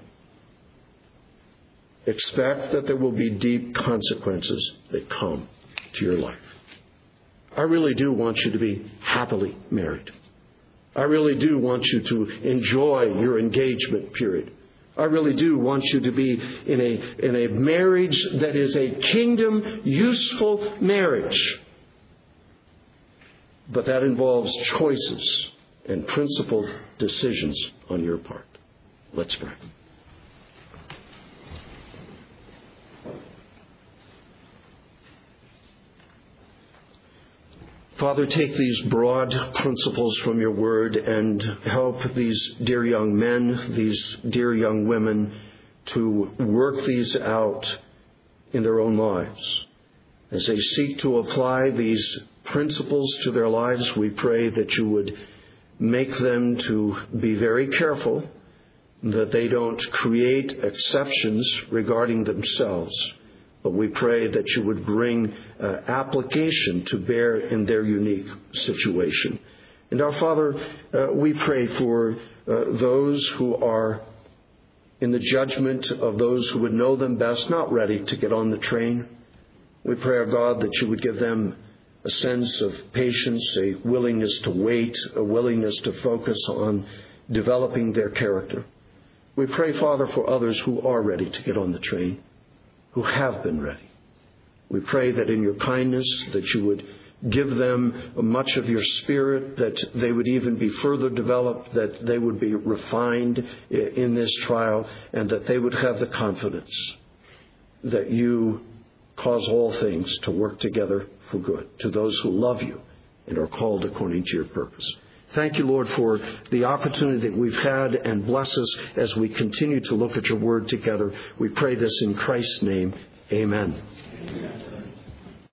expect that there will be deep consequences that come to your life. I really do want you to be happily married. I really do want you to enjoy your engagement period. I really do want you to be in a, in a marriage that is a kingdom useful marriage. But that involves choices and principled decisions on your part. Let's pray. Father, take these broad principles from your word and help these dear young men, these dear young women to work these out in their own lives. As they seek to apply these principles to their lives, we pray that you would make them to be very careful that they don't create exceptions regarding themselves. But we pray that you would bring uh, application to bear in their unique situation. And our Father, uh, we pray for uh, those who are in the judgment of those who would know them best, not ready to get on the train. We pray, our God, that you would give them a sense of patience, a willingness to wait, a willingness to focus on developing their character. We pray, Father, for others who are ready to get on the train, who have been ready. We pray that in your kindness that you would give them much of your Spirit, that they would even be further developed, that they would be refined in this trial, and that they would have the confidence that you cause all things to work together for good to those who love you and are called according to your purpose. Thank you, Lord, for the opportunity that we've had, and bless us as we continue to look at your word together. We pray this in Christ's name. Amen. Amen.